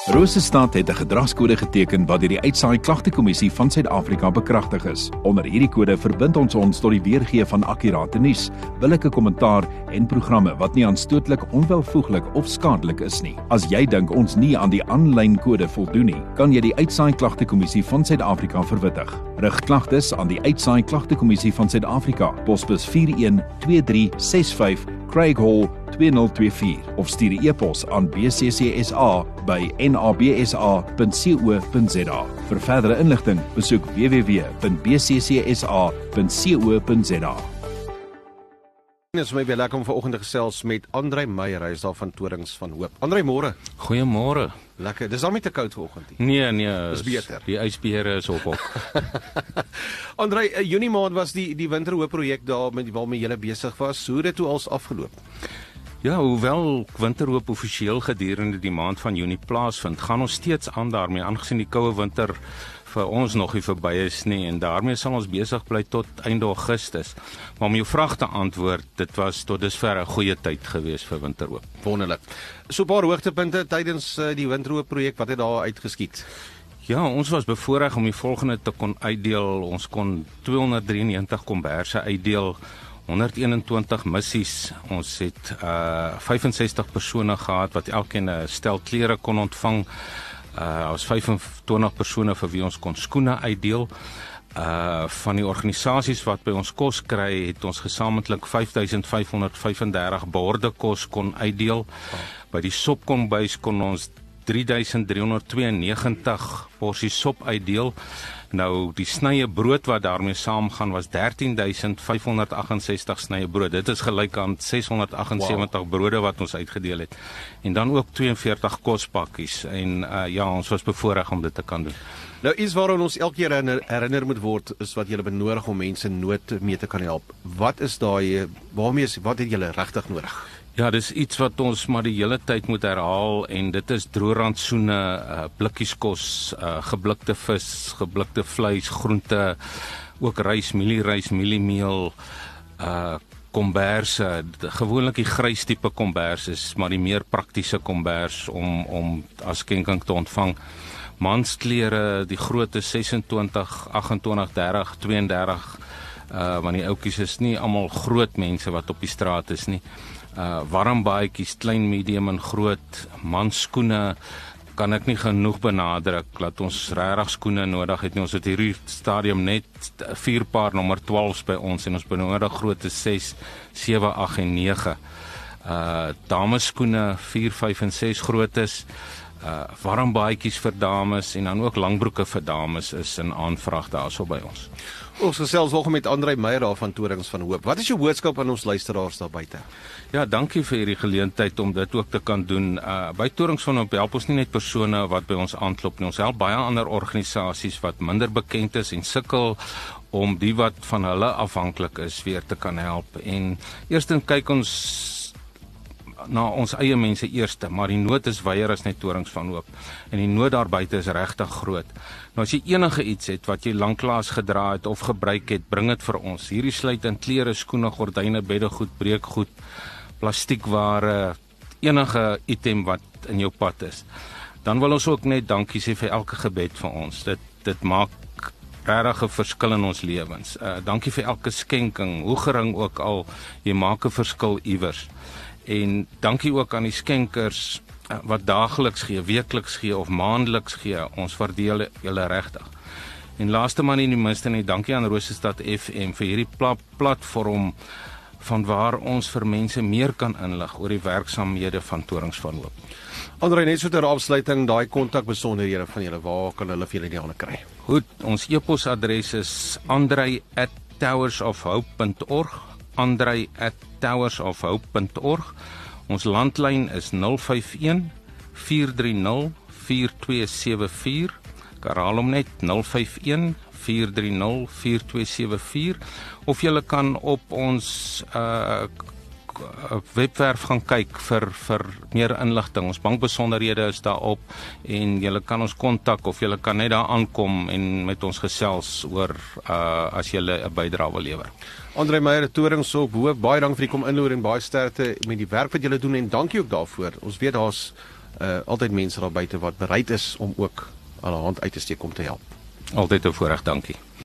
Rosestad het 'n gedragskode geteken wat deur die Uitsaai Klagtekommissie van Suid-Afrika bekragtig is. Onder hierdie kode verbind ons tot die weergee van akkurate nuus, billike kommentaar en programme wat nie aanstootlik, onwelvoeglik of skadelik is nie. As jy dink ons nie aan die aanlyn kode voldoen nie, kan jy die Uitsaai Klagtekommissie van Suid-Afrika verwittig. Rig klagtes aan die Uitsaai Klagtekommissie van Suid-Afrika, posbus 412365 Craig Hall 2024 of stuur 'n e-pos aan bccsa@nabsa.co.za. Vir verdere inligting, besoek www.bccsa.co.za. Dit is my baie lekker om vanoggend te gesels met Andrei Meyer, hy is daar van Torings van Hoop. Andrei, môre. Goeiemôre. Lekker. Dis al nie te koud vanoggend nie. Nee, dis beter. Die ysbeere is op. Andrei, Junie maand was die Winterhoop projek daar waarmee jy besig was. Hoe het dit toe als afgeloop? Ja, hoewel Winterhoop offisieel gedurende die maand van Junie plaasvind, gaan ons steeds aan daarmee, aangesien die koue winter vir ons nog nie verby is nie, en daarmee sal ons besig bly tot einde Augustus. Maar om jou vraag te antwoord, dit was tot dusver 'n goeie tyd gewees vir Winterhoop. Wonderlik. So 'n paar hoogtepunte tydens die Winterhoop projek, wat het daar uitgeskiet? Ja, ons was bevoorreg om die volgende te kon uitdeel. Ons kon 293 komberse uitdeel, 121 missies. Ons het 65 persone gehad wat elkeen 'n stel klere kon ontvang. Ons 25 persone vir wie ons kon skoene uitdeel. Van die organisasies wat by ons kos kry, het ons gesamentlik 5535 borde kos kon uitdeel. By die sopkombuis kon ons 3392 porsies sop uitdeel. Nou, die snye brood wat daarmee saamgaan was 13568 snye brood. Dit is gelyk aan 678 brode wat ons uitgedeel het. En dan ook 42 kospakkies. En ons was bevoorreg om dit te kan doen. Nou, iets waaraan ons elke keer herinner moet word, is wat julle benodig om mense in nood mee te kan help. Wat is daai, wat het julle regtig nodig? Ja, dis iets wat ons maar die hele tyd moet herhaal, en dit is droërantsoene, blikkies kos, geblikte vis, geblikte vleis, groente, ook rys, mieliemeel, komberse, gewoonlik die grys tipe kombers is maar die meer praktiese kombers om as skenking te ontvang. Mansklere, die grootte 26, 28, 30, 32, want die ouetjies is nie almal groot mense wat op die straat is nie. Warm baadjies, klein, medium en groot, mansskoene, kan ek nie genoeg benadruk, dat ons regtig skoene nodig het nie. Ons het hierdie stadium net 4 paar nommer 12's by ons, en ons benodig grootte 6, 7, 8 en 9. Dameskoene 4, 5 en 6 grootes, warm baadjies vir dames, en dan ook langbroeke vir dames is in aanvraag daarso by ons. Ons gesels vanoggend met Andrei Meyer daar van Torings van Hoop. Wat is jou boodskap aan ons luisteraars daar buite? Ja, dankie vir hierdie geleentheid om dit ook te kan doen. By Torings van Hoop help ons nie net persone wat by ons aanklop nie. Ons help baie ander organisasies wat minder bekend is en sukkel om die wat van hulle afhanklik is weer te kan help. En eerstens kyk ons na ons eie mense eerste, maar die nood is wyer as net Torings van Hoop. En die nood daar buite is regtig groot. Nou as jy enige iets het wat jy lanklaas gedra het of gebruik het, bring dit vir ons. Hierdie sluit in klere, skoene, gordyne, beddegoed, breekgoed, plastiekware, enige item wat in jou pad is. Dan wil ons ook net dankie sê vir elke gebed van ons. Dit maak regtig 'n verskil in ons lewens. Dankie vir elke skenking, hoe gering ook al, jy maak 'n verskil iewers. En dankie ook aan die skenkers wat daagliks gee, weekliks gee of maandeliks gee. Ons waardeer julle regtig. En laaste maar nie die minste nie, dankie aan Rosestad FM vir hierdie platform van waar ons vir mense meer kan inlig oor die werksaamhede van Torings van Hoop. Andrei, net so ter afsluiting, daai kontakbesonderhede van julle, waar kan hulle vir julle die hande kry? Goed, ons e-posadres is andrei@towersofhope.org, andrei@towersofhope.org. Ons landlyn is 051 430 4274. Ek herhaal hom net 051 430 4274, of julle kan op ons webwerf gaan kyk vir meer inligting. Ons bankbesonderhede is daarop, en julle kan ons kontak of julle kan net daar aankom en met ons gesels oor as julle 'n bydrae wil lewer. Andrei Meyer, Torings op Hoop, baie dankie vir die kom inloer en baie sterkte met die werk wat julle doen, en dankie ook daarvoor. Ons weet daar's altyd mense daar buite wat bereid is om ook hulle hand uit te steek om te help. Altyd 'n voorreg, dankie.